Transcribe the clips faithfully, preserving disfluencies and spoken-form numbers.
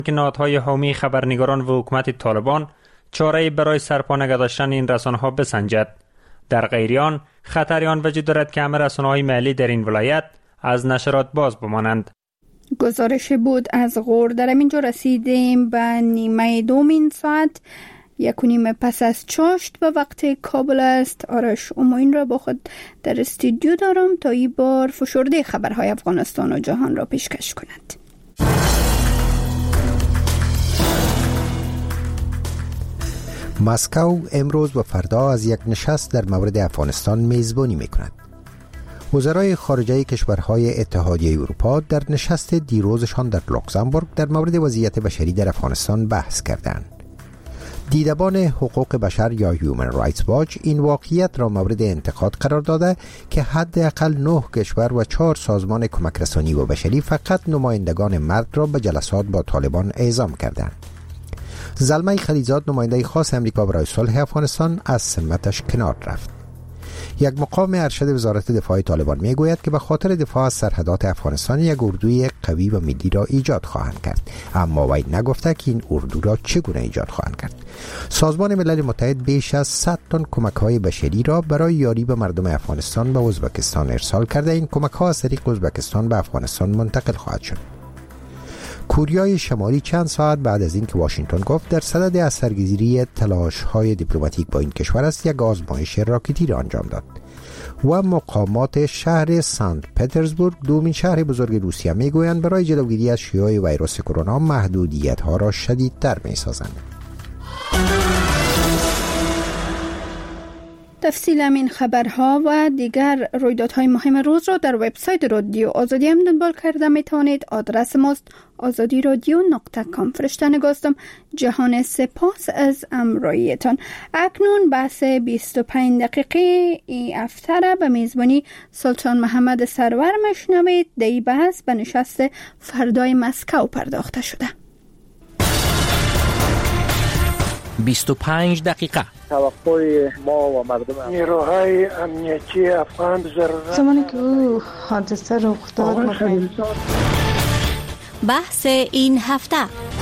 که نهادهای حامی خبرنگاران و حکومت طالبان چاره‌ای برای سرپا نگه داشتن این رسانه‌ها بسنجد. در غیر آن خطری آن وجود دارد که همه رسانه‌های محلی در این ولایت از نشرات باز بمانند. گزارش بود از غور. در اینجا رسیدیم به نیمه دومین ساعت، یک و نیم پس از چاشت به وقت کابل است. آرش اماین را با خود در استودیو دارم تا این بار فشرده خبرهای افغانستان و جهان را پیشکش کند. مسکو امروز و فردا از یک نشست در مورد افغانستان میزبانی میکند. وزرای خارجه کشورهای اتحادیه اروپا در نشست دیروزشان در لوکزامبورگ در مورد وضعیت بشری در افغانستان بحث کردند. دیدبان حقوق بشر یا هیومن رایتس واچ این واقعیت را مورد انتقاد قرار داده که حداقل نه کشور و چهار سازمان کمک رسانی و بشری فقط نمایندگان مرد را به جلسات با طالبان اعزام کردند. زلمه خلیزاد، نماینده خاص امریکا برای صلح افغانستان، از سمتش کنار رفت. یک مقام ارشد وزارت دفاع طالبان می گوید که به خاطر دفاع از سرحدات افغانستان یک اردوی قوی و ملی را ایجاد خواهند کرد، اما وی نگفته که این اردو را چگونه ایجاد خواهند کرد. سازمان ملل متحد بیش از صد تن کمک‌های بشری را برای یاری به مردم افغانستان به ازبکستان ارسال کرده. این کمک‌ها از طریق ازبکستان به افغانستان منتقل خواهد شد. کوریای شمالی چند ساعت بعد از اینکه واشنگتن گفت در صدد اثرگذاری تلاش‌های دیپلماتیک با این کشور است، یک آزمایش راکتی را انجام داد و مقامات شهر سنت پترزبورگ، دومین شهر بزرگ روسیه، میگویند برای جلوگیری از شیوع ویروس کرونا محدودیت‌ها را شدیدتر می‌سازند. تفصیل همین خبرها و دیگر رویدادهای مهم روز را در وبسایت رادیو آزادی هم دنبال کرده میتوانید. آدرس ماست آزادی رادیو نقطه کام. فرشته نگاستم. جهان سپاس از امراییتان. اکنون بحث بیست و پنج دقیقه ای افتره به میزبانی سلطان محمد سرور مشنوید. دی بحث به نشست فردای مسکو پرداخته شده. بیست و پنج دقیقه. توقع ما و مردم نیروهای امنیتی افغان ضرورت زمانی که او حادثه رخ داد بحث این هفته.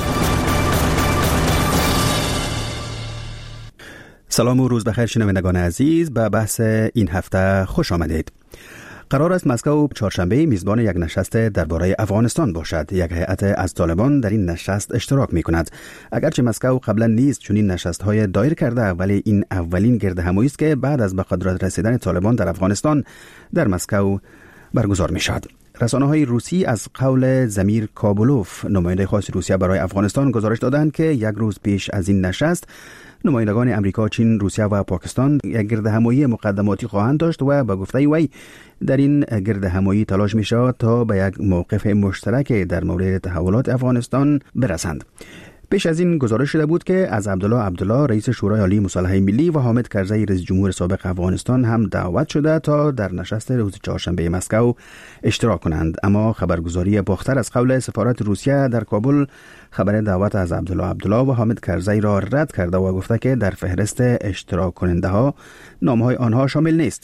سلام و روز بخیر شنوندگان عزیز، به بحث این هفته خوش آمدید. قرار است مسکو چهارشنبه میزبان یک نشست درباره افغانستان باشد. یک هیئت از طالبان در این نشست اشتراک می کند. اگرچه مسکو قبلا نیز چنین نشست‌های دایر کرده، ولی این اولین گردهمایی است که بعد از به قدرت رسیدن طالبان در افغانستان در مسکو برگزار می شود. رسانه‌های روسی از قول زمیر کابولوف، نماینده خاص روسیه برای افغانستان، گزارش دادند که یک روز پیش از این نشست نمایندگان امریکا، چین، روسیه و پاکستان یک گردهمایی مقدماتی خواهند داشت و به گفته وی در این گردهمایی تلاش می شود تا به یک موقف مشترک در مورد تحولات افغانستان برسند. پیش از این گزارش شده بود که از عبدالله عبدالله رئیس شورای عالی مصالحه ملی و حامد کرزی رئیس جمهور سابق افغانستان هم دعوت شده تا در نشست روز چهارشنبه مسکو اشتراک کنند، اما خبرگزاری باختر از قول سفارت روسیه در کابل خبر دعوت از عبدالله عبدالله و حامد کرزی را رد کرده و گفته که در فهرست اشتراک کننده ها نامهای آنها شامل نیست.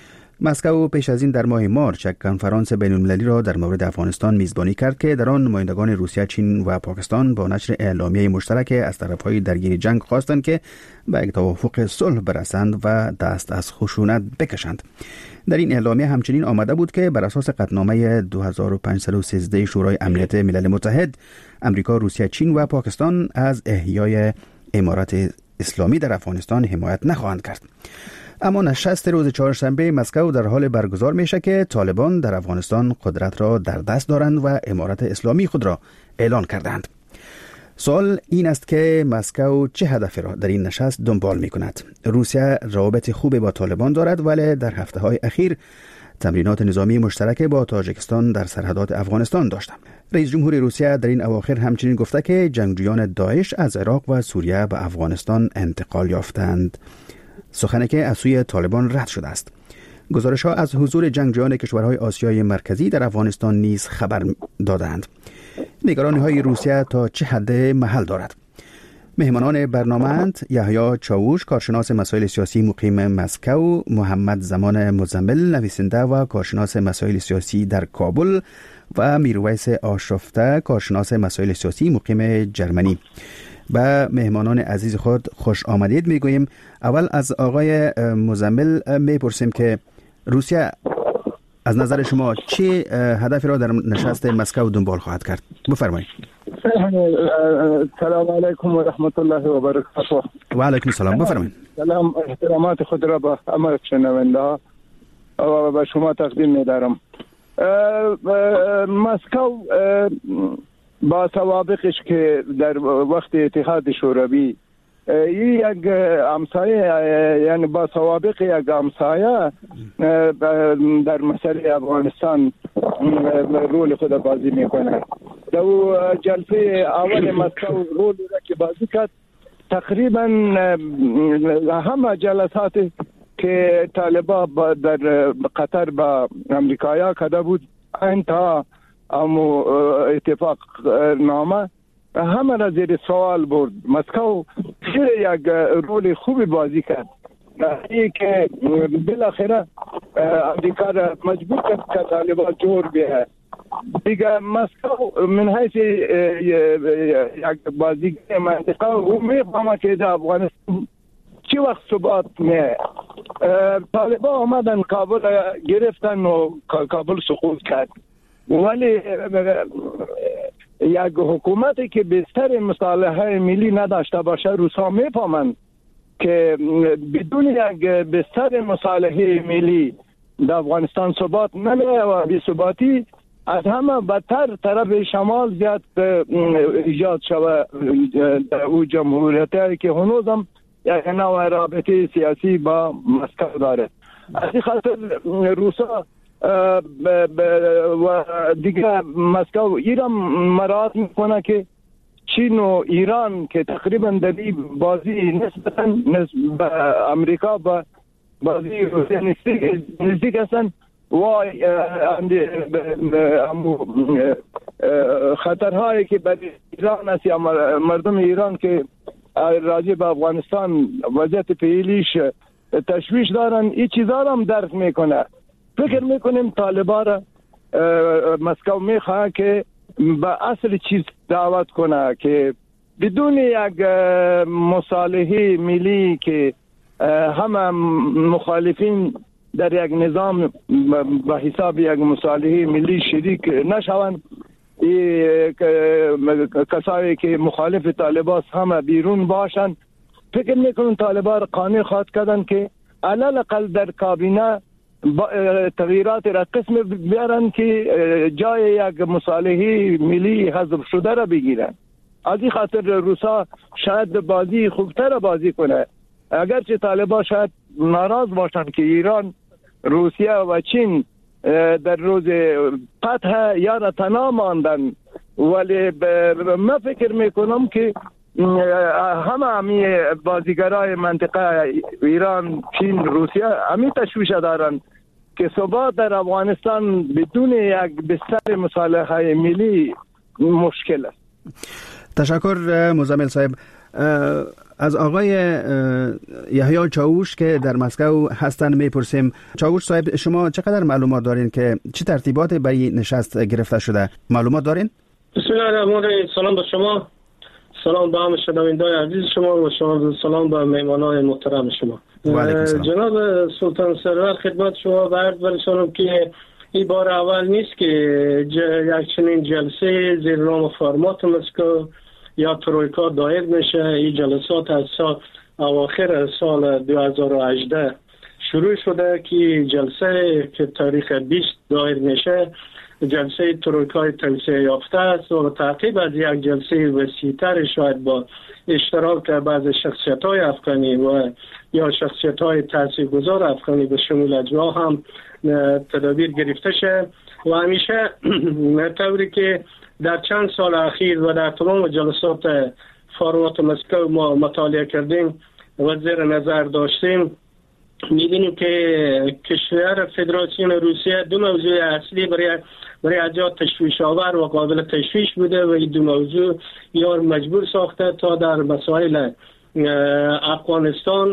مسکو پیش از این در ماه مارچ یک کنفرانس بین المللی را در مورد افغانستان میزبانی کرد که در آن نمایندگان روسیه، چین و پاکستان با نشر اعلامیه مشترک از طرفهای درگیر جنگ خواستند که به یک توافق صلح برسند و دست از خشونت بکشند. در این اعلامیه همچنین آمده بود که بر اساس قطعنامه دو هزار و پانصد و سیزده شورای امنیت ملل متحد، امریکا، روسیه، چین و پاکستان از احیای امارت اسلامی در افغانستان حمایت نخواهند کرد. اما نشست روز چهارشنبه مسکو در حال برگزار میشه که طالبان در افغانستان قدرت را در دست دارند و امارت اسلامی خود را اعلان کردند. سوال این است که مسکو چه هدفی را در این نشست دنبال می کند؟ روسیه روابط خوبی با طالبان دارد، ولی در هفته های اخیر تمرینات نظامی مشترک با تاجیکستان در سرحدات افغانستان داشته. رئیس جمهور روسیه در این اواخر همچنین گفته که جنگجویان داعش از عراق و سوریه به افغانستان انتقال یافتند، سخنی که از سوی طالبان رد شده است. گزارش ها از حضور جنگجویان کشورهای آسیای مرکزی در افغانستان نیز خبر دادند. نگرانی های روسیه تا چه حد محل دارد؟ مهمانان برنامه‌اند یحیی چاووش، کارشناس مسائل سیاسی مقیم مسکو، محمد زمان مزمل، نویسنده و کارشناس مسائل سیاسی در کابل، و میرویس آشرفته کارشناس مسائل سیاسی مقیم جرمنی. به مهمانان عزیز خود خوش آمدید میگوییم. اول از آقای مزمل میپرسیم که روسیه از نظر شما چه هدفی را در نشست مسکو دنبال خواهد کرد؟ بفرمایید. سلام علیکم و رحمت الله و برکاته. و علیکم السلام. بفرمایید. سلام، احترامات خود را به همه شنونده ها و به شما تقدیم می‌دارم. مسکو با سوابقش که در وقت اتحاد شوروی یک همسایه، یعنی با سوابق یک همسایه در مسئله افغانستان رول خود بازی میکنه. در جلسه اول مسکو رول را که بازی کرد، تقریبا همه جلسات که طالبان در قطر با امریکایا کرده بود انتها امو اتفاق نامه همه را زیر سوال برد. مسکو یک رول خوبی بازی کرد، این که بالاخره امریکا را مجبور کرد که طالبان جور بیه. دیگه مسکو من حیث یک بازیگر منطقه و میفهمه که در افغانستان چی وقت ثبات میه. طالبان آمدن کابل گرفتن و کابل سقوط کرد، ولی یک حکومتی که بستر مصالحه ملی نداشته باشه، روسا میفهمند که بدون یک بستر مصالحه ملی در افغانستان ثبات نمیه و بی‌ثباتی از همه بدتر طرف شمال زیاد ایجاد شود در او جمهوریتی که هنوزم یک نوع رابطه سیاسی با مسکو داره. از این خاطر روسا و دیگه مسکو ایران مراعات میکنه که چین و ایران که تقریبا در این بازی نسبتا به امریکا با بازی روسیه نزدیک هستن و خطرهایی که برای ایران است یا مردم ایران که راجع به افغانستان وضعیت فعلیش تشویش دارن، این چیزا هم درک میکنه. فکر میکنیم طالبان را مسکو میخواه که به اصل چیز دعوت کنه که بدون یک مصالحه ملی که همه مخالفین در یک نظام به حساب یک مصالحه ملی شریک نشوند، کسایی که مخالف طالبان همه بیرون باشن. فکر میکنم طالبان را قانع خواهد کردن که علل اقل در کابینه تغییرات را قسم بیارن که جای یک مصالحه ملی حذف شده را بگیرن. از این خاطر روسا شاید بازی خوبتر بازی کنه، اگرچه طالبان شاید ناراض باشن که ایران، روسیه و چین در روز فتح یا را تنها ماندن، ولی من فکر میکنم که همه همی بازیگرای منطقه ایران، چین، روسیه همی تشویش دارن که ثبات در افغانستان بدون یک بستر مصالحه ملی مشکل است. تشکر مزمل صاحب. از آقای یحیی چاوش که در مسکو هستن میپرسیم. چاوش صاحب، شما چقدر معلومات دارین که چه ترتیبات برای نشست گرفته شده؟ معلومات دارین؟ بسم الله الرحمن الرحیم. سلام به شما، سلام به همه شنوندگان عزیز شما و شما سلام به مهمانان محترم شما. جناب سلطان سرور، خدمت شما به عرض برسانم که این بار اول نیست که یک چنین جلسه زیر نام فرمات مسکو یا ترویکا دایر میشه. این جلسات از سال اواخر سال دو هزار و هجده شروع شده که جلسه که تاریخ بیست دایر میشه جلسه ترویکای توسعه یافته است و تعقیب از یک جلسه وسیع‌تر شاید با اشتراک بعض شخصیت‌های افغانی و یا شخصیت‌های تاثیرگذار افغانی به شمول اجرا هم تدابیر گرفته شد و همیشه طوری که در چند سال اخیر و در تمام جلسات فارمات مسکو ما مطالعه کردیم و زیر نظر داشتیم، می‌بینیم که کشور فدراسیون روسیه دو موضوع اصلی برای برای اجرا تشویش آور و قابل تشویش بوده و این دو موضوع یار مجبور ساخته تا در مسائل افغانستان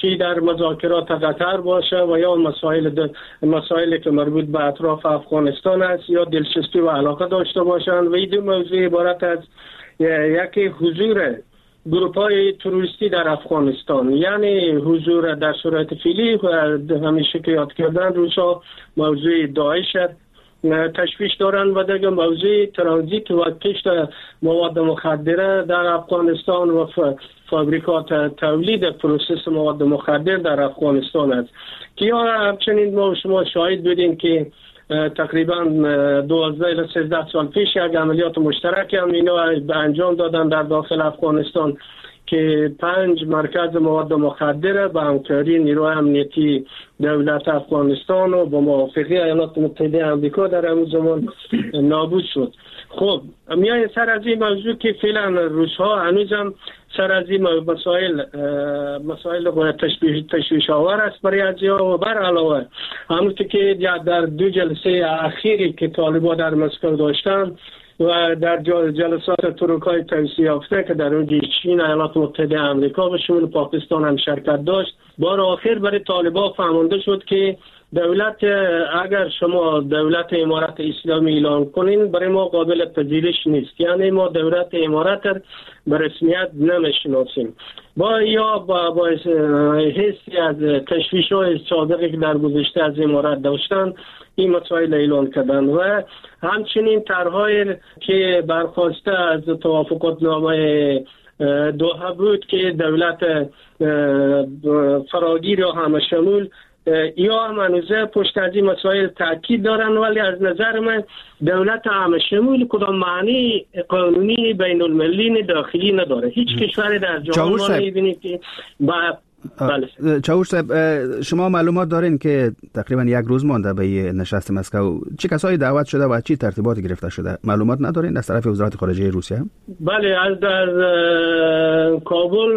چی در مذاکرات قطر باشه و یا مسائل مسائلی که مربوط به اطراف افغانستان است یا دلچسپی و علاقه داشته باشند. و این دو موضوع عبارت از یکی حضور گروپ های تروریستی در افغانستان، یعنی حضور در صورت فعلی همیشه که یاد کردن روسا موضوع داعش تشویش دارن و دیگه موضوع ترانزیت و کشت مواد مخدره در افغانستان و فابریکات تولید پروسس مواد مخدر در افغانستان است که یا همچنین ما شما شاهد بودیم که تقریبا دوازده الی سیزده سال پیش یک عملیات مشترک هم اینا انجام دادن در داخل افغانستان که پنج مرکز مواد مخدر به همکاری نیروی امنیتی دولت افغانستان و با موافقه ایالات متحده آمریکا در اون زمان نابود شد. خب میای سر از این موضوع که فعلا روس‌ها هنوزم سر از این مسائل مسائل تشویش تشویش آور است برای ازیا و بر علاوه همونطور که در دو جلسه اخیری که طالبان در مسکو داشتن و در جلسات تروکای توسعه یافته که در اون چین، ایالات متحده آمریکا و شمول پاکستان هم شرکت داشت، بار آخر برای طالبان فهمانده شد که دولت اگر شما دولت امارت اسلامی اعلان کنین برای ما قابل پذیرش نیست، یعنی ما دولت امارت به رسمیت نمیشناسیم. با یا با, با حسی از تشویش‌های سابقی که در گذشته از امارت داشتن این مسائل اعلان کردن و همچنین طرح‌هایی که برخواسته از توافقات نامه دوحه بود که دولت فراگیر یا همه شمول یا منوزه پشت از این مسائل تاکید دارن، ولی از نظر من دولت همه شمول کدام معنی قانونی بین المللی داخلی نداره. هیچ کشوری در جهان ما نمی‌بینید که با بله. چاوش صاحب شما معلومات دارین که تقریبا یک روز مانده به نشست مسکو چه کسایی دعوت شده و چی ترتیباتی گرفته شده؟ معلومات ندارین از طرف وزارت خارجه روسیه؟ بله، از در کابل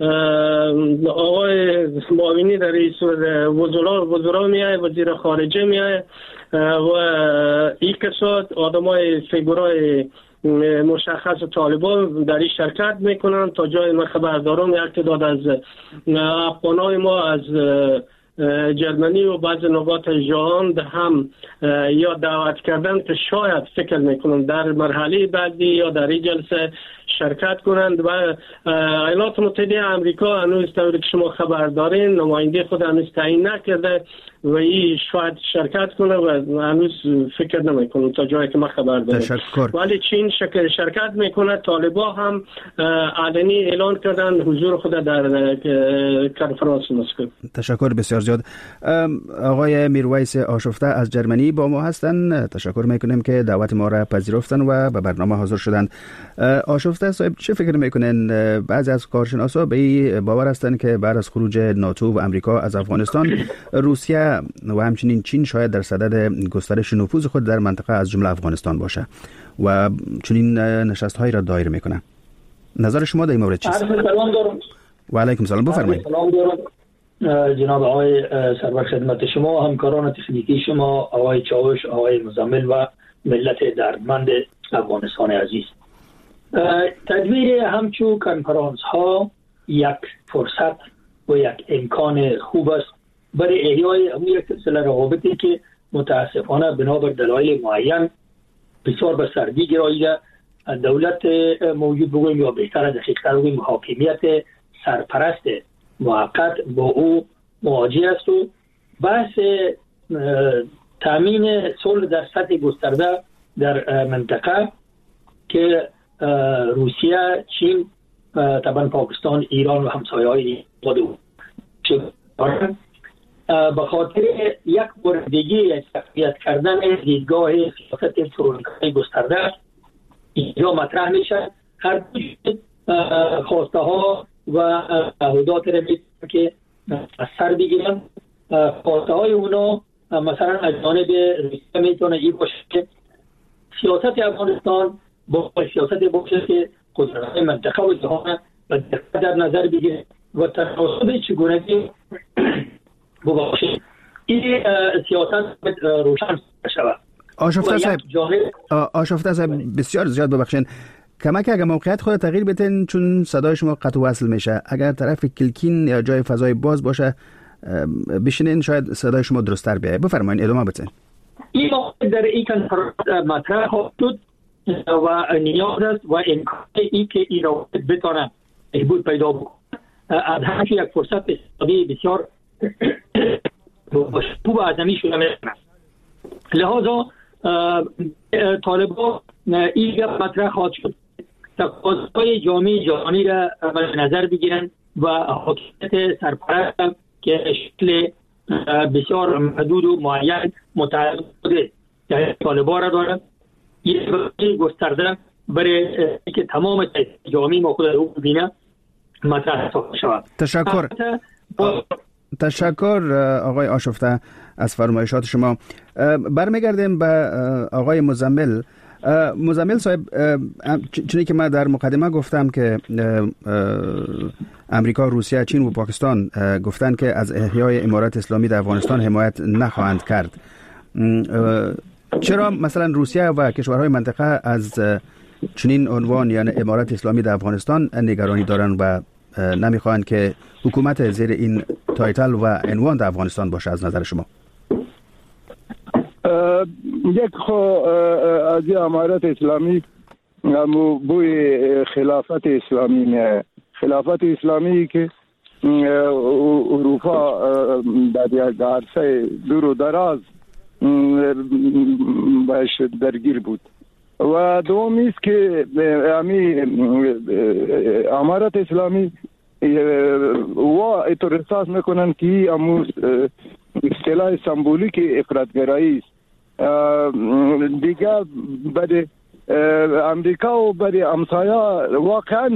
آقای معاونی در رئیس وزرا وزرا میای، وزیر خارجه میای و این کسات آدمای فیگورای مشخص طالبان در این شرکت میکنن. تا جای من خبر دارم یک تعداد از افغانای ما از جرمنی و بعض نقاط جهان هم یا دعوت کردن که شاید فکر میکنم در مرحله بعدی یا در این جلسه شرکت کنند و ایالات متحده آمریکا هنوز طوری که شما خبر دارین نماینده خود هنوز تعیین نکرده و این شاید شرکت کنه و هنوز فکر نمیکنم تا جایی که من خبر دارم. تشکر. ولی چین شرکت میکنه. طالبان هم علنی اعلان کردن حضور خود در کنفرانس مسکو. تشکر بسیار زیاد. آقای میرویس آشفته از جرمنی با ما هستند. تشکر میکنیم که دعوت ما را پذیرفتن و به برنامه حاضر شدند. آشفته صاحب چه فکر میکنین؟ بعضی از کارشناسا به این باور هستند که بعد از خروج ناتو و امریکا از افغانستان روسیه و همچنین چین شاید در صدد گسترش نفوذ خود در منطقه از جمله افغانستان باشه و چنین نشست هایی را دایر میکنه. نظر شما در این مورد چیست؟ سلام دارم. و علیکم سلام، بفرمایید. سلام دارم جناب آقای سرور، خدمت شما، همکاران تکنیکی شما، آقای چاوش، آقای مزمل و ملت دردمند افغانستان عزیز. تدبیر همچون کنفرانس ها یک فرصت و یک امکان خوب است برای احیای همون یک سلسله روابطی که متاسفانه بنابر دلایل معین بسیار به سردی گراییده. دولت موجود بگویم یا بهتر دقیق‌تر بگویم حاکمیت سرپرست موقت با او مواجه است و بحث تامین صلح در سطح گسترده در منطقه که روسیه، چین، طبعا پاکستان، ایران و همسایه‌های خود او به خاطر یک بار دیگه تقویت کردن دیدگاه سیاست تروریکای گسترده اینجا مطرح میشه. هر خواسته ها و تعهدات را که از سر بگیرن. خواسته های اونا مثلا از جانب روسیه میتونه این باشه که سیاست افغانستان با سیاست باشه که قدرت منطقه و جهان و در نظر بگیره و تناسب چگونگی باشه. این سیاست روشن شود. آشفته صاحب آشفته صاحب بسیار زیاد ببخشید. کمک اگر موقعیت خود تغییر بدین، چون صدای شما قطع و وصل میشه. اگر طرف کلکین یا جای فضای باز باشه بشینین، شاید صدای شما درست‌تر بیاید. بفرمایید ادامه بدین. این موضوع در این کنفرانس مطرح شد و نیاز است و امکان ای که این را بتونه بهبود پیدا بکنه از همچه یک فرصت اقتصادی بسیار خوب اعظمی شده می‌ماند. لحاظا طالبان این مطرح خواهد شد تقاضای جامعه جهانی را به نظر بگیرند و حاکمیت سرپرست که شکل بسیار محدود و معین متعلق بوده که طالبان را دارند، یک گسترده برای اینکه تمام جامعه ما خود رو ببینه مطرح شود. تشکر. تشکر آقای آشفته از فرمایشات شما. برمیگردیم به آقای مزمل. مزمل صاحب، چونی که من در مقدمه گفتم که امریکا، روسیه، چین و پاکستان گفتن که از احیای امارات اسلامی در افغانستان حمایت نخواهند کرد، چرا مثلا روسیه و کشورهای منطقه از چنین عنوان یعنی امارات اسلامی در افغانستان نگرانی دارن و نمیخواهند که حکومت زیر این تایتل و عنوان در افغانستان باشه؟ از نظر شما یک خو از امارات اسلامی مو بوی خلافت اسلامی نه، خلافت اسلامی که اروپا در یک عرصه دور و دراز باش درگیر بود و دومی است که امی امارات اسلامی و اطور احساس میکنن که امو اصطلاح سمبولیک افراطگرایی است. دیگه برای امریکا و برای امسایا واقعا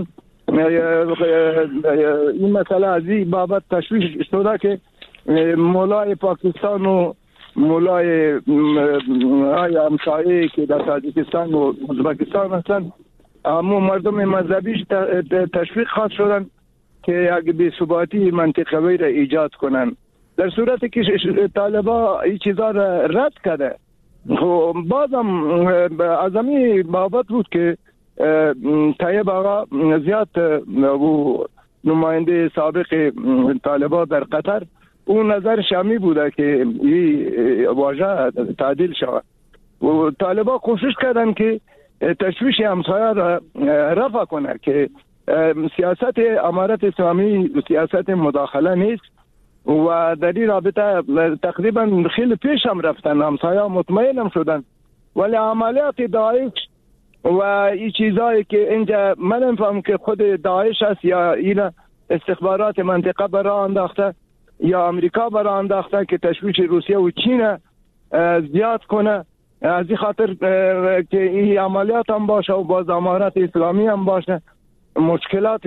این مسئله از این بابت تشویش شده که مولای پاکستان و مولای امسایه که در تاجیکستان و ازبکستان هستند اما مردم مذهبیش تشویق خواهد شدن که یک بی‌ثباتی منطقوی را ایجاد کنن، در صورتی که طالبان این چیزا را رد کرده. بازم از همین بابت بود که طیب آقا زیاد و نماینده سابق طالبان در قطر اون نظر شامی بوده که این واژه تعدیل شود و طالبان کوشش کردن که تشویش همسایه را رفع کنه که سیاست امارات اسلامی سیاست مداخله نیست و در این رابطه تقریبا خیلی پیش هم رفتن، همسایه مطمئن هم شدن، ولی عملیات داعش و این چیزایی که اینجا من نمی‌فهمم که خود داعش است یا این استخبارات منطقه برای انداخته یا امریکا برای انداخته که تشویش روسیه و چین زیاد کنه. از این خاطر که این عملیات هم باشه و باز امارات اسلامی هم باشه مشکلات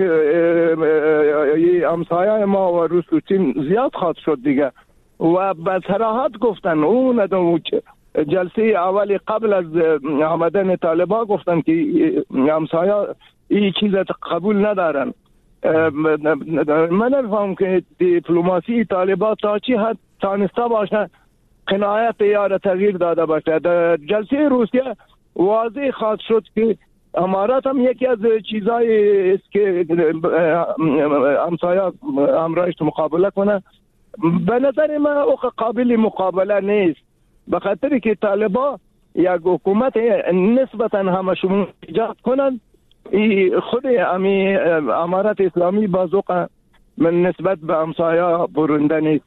همسایه ما و روس و چین زیاد خواهد شد دیگه. و به صراحت گفتن اون جلسه اولی قبل از آمدن طالبان گفتن که همسایه این چیز قبول ندارن. من نفهم که دیپلماسی طالبان تا چی حد تانسته باشه قناعت یا را تغییر داده باشه. در جلسه روسیه واضح خواهد شد که امارات هم یکی از چیزایی است که همسایه همراهش مقابله کنه. به نظر من او قابل مقابله نیست، به خاطر که طالبان یک حکومت نسبتا همه شمول ایجاد کنند. خود امی امارات اسلامی بازوق من نسبت به همسایه برنده نیست.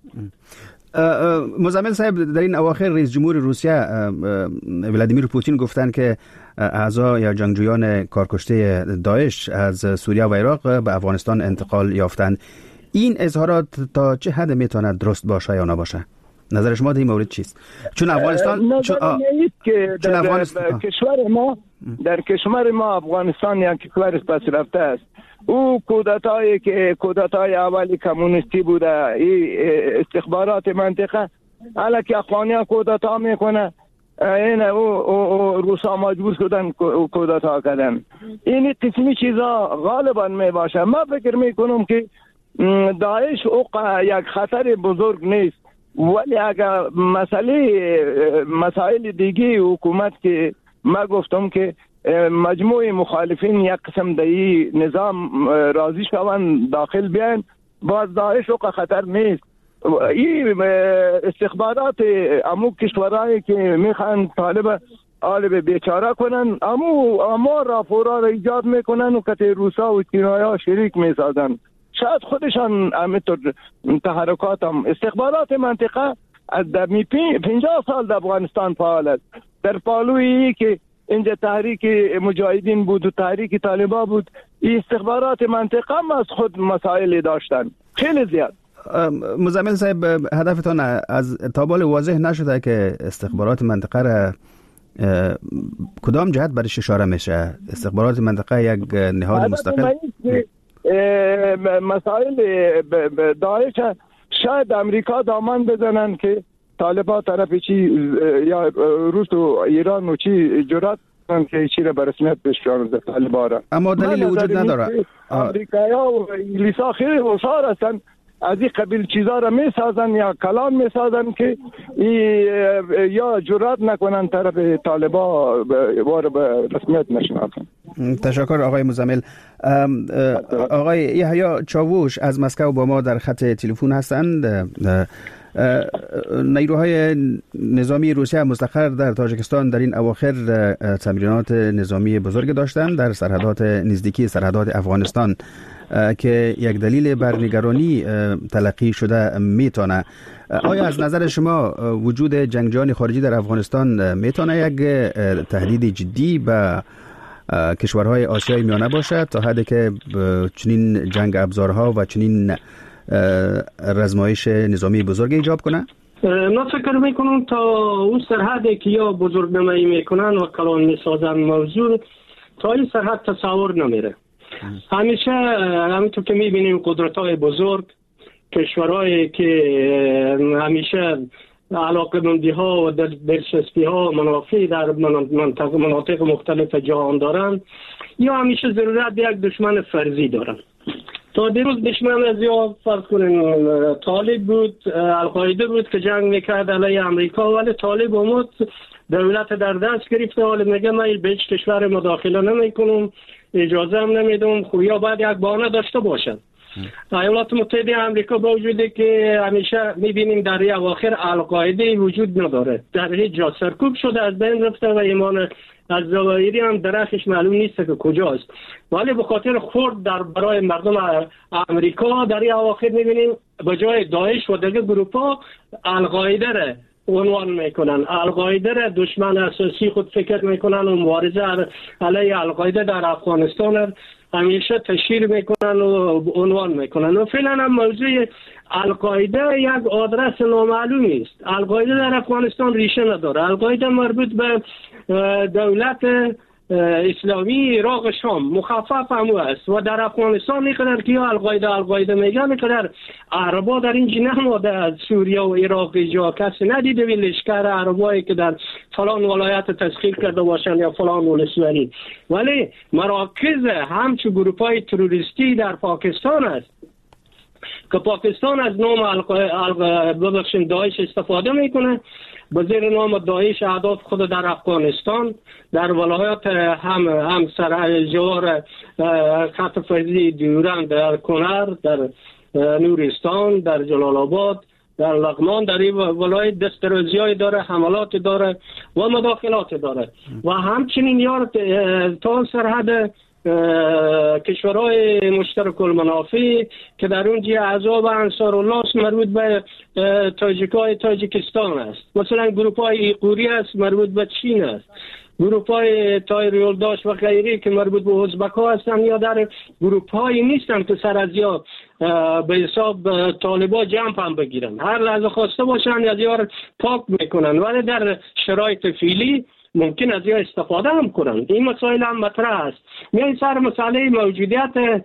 مزمل صاحب، در این اواخر رئیس جمهور روسیه ولادیمیر پوتین گفتن که اعضا یا جنگجویان کارکشته داعش از سوریه و عراق به افغانستان انتقال یافتند. این اظهارات تا چه حد میتونه درست باشه یا نباشه؟ نظر شما در این مورد چیست؟ چون افغانستان چون, آ... که در, در افغانستان... کشور ما در کشور ما افغانستان یک کشور پس رفته است. او کودتایی که کودتای اولی کمونیستی بوده، این استخبارات منطقه حالا که افغانیا کودتا میکنه این او روسا مجبور شدن کودتا کردن. این قسمی چیزا غالبا می باشه. من فکر میکنم که داعش او یک خطر بزرگ نیست، ولی اگر مسئله مسائل دیگه حکومت که ما گفتم که مجموعه مخالفین یک قسم دایی نظام راضی شوند داخل بیان، باز داعش رو خطر نیست. این استخبارات امو کشورهایی که میخوان طالب آل بیچاره کنن، امو اما راپورا را ایجاد میکنن و کتی روسا و چینایا شریک میسازن. شاید خودشان همینطور تحرکات هم استخبارات منطقه از در پنجاه سال در افغانستان فعال است. در پالویی که اینجا تحریک مجاهدین بود و تحریک طالبان بود، این استخبارات منطقه هم از خود مسائل داشتن خیلی زیاد. مزمل صاحب، هدفتان از تابال واضح نشده که استخبارات منطقه را کدام جهت برش اشاره میشه؟ استخبارات منطقه یک نهاد مستقل؟ مسائل داعش شاید امریکا دامن بزنن که طالبان طرف چی یا روس و ایران و چی جرأت کنن که چی را به رسمیت بشکنن طالبان را. اما دلیل وجود نداره. امریکایی‌ها و انگلیس‌ها خیلی هوشیار هستن، از این قبیل چیزا را می سازن یا کلام می سازن که یا جرأت نکنن طرف طالبان وارد به رسمیت نشناسن. تشکر آقای مزمل. آقای یحیی چاووش از مسکو با ما در خط تلفن هستند. نیروهای نظامی روسیه مستقر در تاجیکستان در این اواخر تمرینات نظامی بزرگ داشتند در سرحدات نزدیکی سرحدات افغانستان که یک دلیل بر نگرانی تلقی شده میتونه. آیا از نظر شما وجود جنگجویان خارجی در افغانستان میتونه یک تهدید جدی به کشورهای آسیای میانه باشد تا حدی که چنین جنگ ابزارها و چنین رزمایش نظامی بزرگ ایجاب کنه؟ من فکر میکنم تا اون سرحدی که یا بزرگ نمایی میکنن و کلان میسازن موضوع، تا این سرحد تصور نمیره. همیشه همینطور که میبینیم قدرت های بزرگ، کشورهایی که همیشه علاقمندی ها و دلچسپی ها منافع در مناطق, مناطق مختلف جهان دارن، یا همیشه ضرورت یک دشمن فرضی دارن. تا دیروز دشمن از یا فرض کنین طالب بود، القاعده بود که جنگ میکرد علیه امریکا، ولی طالب اومد دولت در دست گرفته، حالا میگه من به هیچ کشور مداخله نمیکنم، اجازه هم نمیدم. خب یا باید یک بهانه داشته باشد. ایالات متحده آمریکا با وجودی که همیشه میبینیم در این اواخر القاعده وجود نداره، در هیچ جا سرکوب شده، از بین رفته و ایمان از ظواهری هم درخش معلوم نیست که کجاست، ولی به خاطر خورد در برای مردم آمریکا در این اواخر میبینیم به جای داعش و دیگر گروپ ها القاعده را عنوان میکنن، القاعده را دشمن اساسی خود فکر میکنن و مبارزه علیه القاعده در افغانستان همیشه تشهیر میکنن و عنوان میکنن. و فعلا هم موضوع القاعده یک آدرس نامعلومی است. القاعده در افغانستان ریشه نداره. القاعده مربوط به دولت اسلامی عراق شام مخفف هم است و در افغانستان میقدر که القاعده القاعده میگن، میقدر عربا در این جنه نماده از سوریه و عراق جا کسی ندیده وی لشکر عربایی که در فلان ولایت تسخیر کرده باشن یا فلان ولسوالی، ولی مراکز همچون گروپ های تروریستی در پاکستان است که پاکستان از نام القاعده داعش استفاده میکنه، به زیر نام داعش اهداف خود در افغانستان در ولایات هم هم سر جوار خط فیضی دیورند، در کنر، در نورستان، در جلال آباد، در لغمان، در این ولایت دسترازی‌های داره، حملات داره و مداخلات داره و همچنین یار تا سرحد کشورهای مشترک المنافع که در اونجا اعضاب انصار الله مربوط به تاجیکای تاجیکستان است، مثلا گروپ های ایغوری است مربوط به چین است، گروپ های تایر یولداش و غیره که مربوط به ازبک ها هستن، یا در گروپ هایی نیستن که سر از یا به حساب طالبا جمپ هم بگیرن، هر لحظه خواسته باشن از یار پاک میکنن، ولی در شرایط فعلی ممکن از یا استفاده هم کنند. این مسائل هم مطرح است. میان سر مسئله موجودیت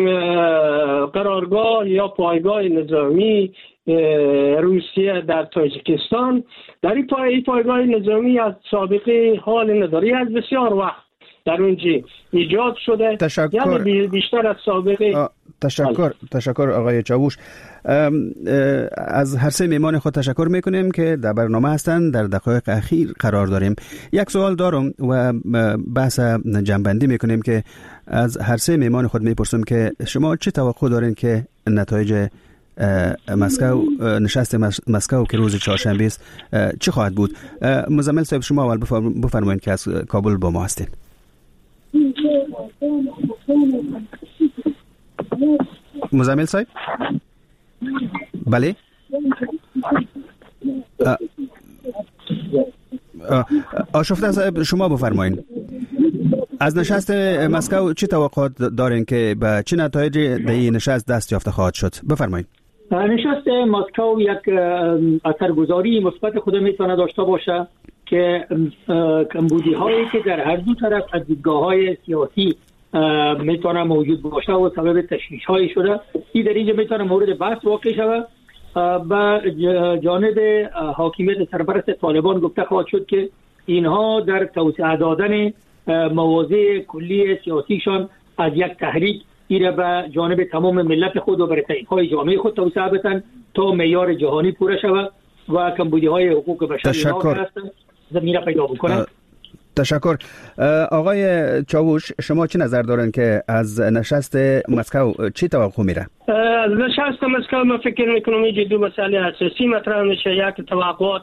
قرارگاه یا پایگاه نظامی روسیه در تاجیکستان. در این پای پایگاه نظامی از سابقه حال نداری، از بسیار وقت در اونجا ایجاد شده، تشکر. یعنی بیشتر از سابقه. تشکر تشکر آقای چاووش. از هر سه میمان خود تشکر میکنیم که در برنامه هستند. در دقایق اخیر قرار داریم. یک سوال دارم و بحث جنبندی میکنیم که از هر سه میمان خود میپرسم که شما چه توقع دارین که نتایج مسکو نشست مسکو که روز چهارشنبه است چه خواهد بود؟ مزمل صاحب شما اول بفرمایید که از کابل با ما هستین. مزمل صاحب بله آشفته صاحب شما بفرمایید از نشست مسکو چه توقعات دارین که به چه نتایجی در این نشست دست یافته خواهد شد؟ بفرمایید. نشست مسکو یک اثرگذاری مثبت خود میتونه داشته باشه که کمبودی هایی که در هر دو طرف از دیدگاه های سیاسی میتونه موجود باشه و سبب تشویش هایی شده، این در اینجا میتونه مورد بحث واقع شده. با جانب حاکمیت سرپرست طالبان گفته خواهد شد که اینها در توسعه دادن مواضع کلی سیاسیشان از یک تحریک ایره به جانب تمام ملت خود و برای طیف‌های جامعه خود توسعه بدن تا معیار جهانی پوره شود و کمبودی‌های حقوق بشر تشکر زمینه پیدا بکنه. تشکر. آقای چاووش شما چه نظر دارن که از نشست مسکو چی توقع میره؟ از نشست مسکو من فکر میکنم اینجا دو مسئله اساسی مطرح میشه. یک توقعات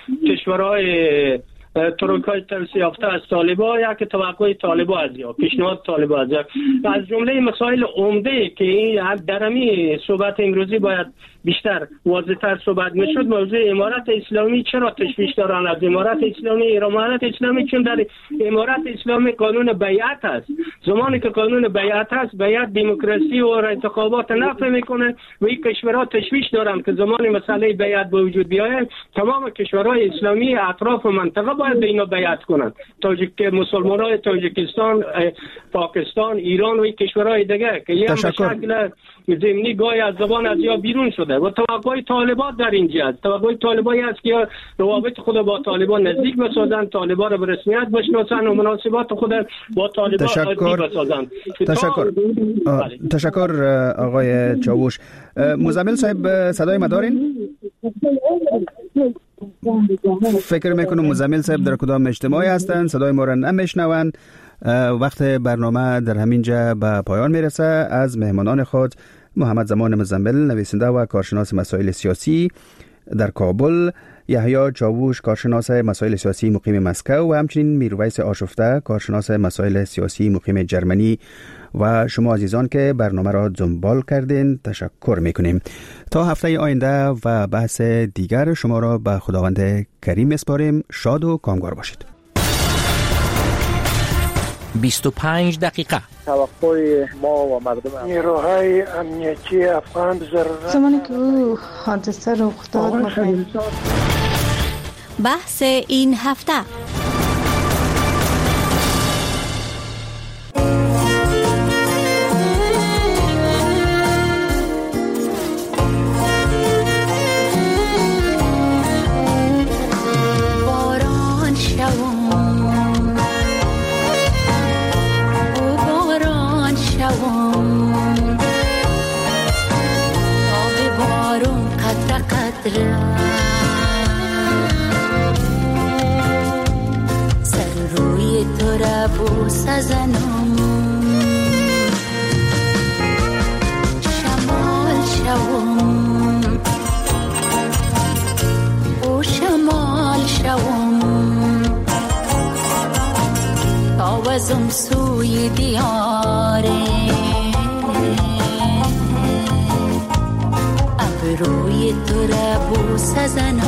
کشورهای ترویکای توسعه یافته از طالبان، یک توقع طالبان از یا پیشنهاد طالبان از از جمله مسائل عمده که این در همین صحبت امروزی باید بیشتر واضح‌تر صحبت میشد. موضوع امارت اسلامی چرا تشویش دارن از امارت اسلامی؟ امارت اسلامی چون در امارت اسلامی قانون بیعت است. زمانی که قانون بیعت است، بیعت دموکراسی و انتخابات نفی میکنه و این کشورها تشویش دارن که زمانی مسئله بیعت به وجود بیاید تمام کشورهای اسلامی اطراف منطقه باید به اینا بیعت کنند. تاجیک مسلمانان تاجیکستان، پاکستان، ایران و این کشورهای دیگه که یه مشکل زمینی گاهی از زبان از یا بیرون شده و توقع طالبان در اینجا است. توقع طالبانی است که روابط خود با طالبان نزدیک بسازن، طالبان را به رسمیت بشناسن و مناسبات خود با طالبان عادی بسازن. تشکر. تشکر آقای چاووش. مزمل صاحب صدای ما دارین؟ فکر میکنم مزمل صاحب در کدام اجتماعی هستند، صدای ما را نمیشنوند. وقت برنامه در همین جا به پایان میرسه. از مهمانان خود محمد زمان مزمل نویسنده و کارشناس مسائل سیاسی در کابل، یحیی چاووش کارشناس مسائل سیاسی مقیم مسکو و همچنین میرویس آشفته کارشناس مسائل سیاسی مقیم جرمنی و شما عزیزان که برنامه را دنبال کردین تشکر میکنیم. تا هفته آینده و بحث دیگر شما را به خداوند کریم میسپاریم. شاد و کامگار باشید. بیست و پنج دقیقه توقع ما و مردم نیروهای امنیتی افغان ضرورت زمانی که او حادثه رخ داد بحث این هفته سر روی تو را بوس زنم، شمال شوم او شمال شوم، آوازم سوی دیاره ابروی تو را بوس زنم.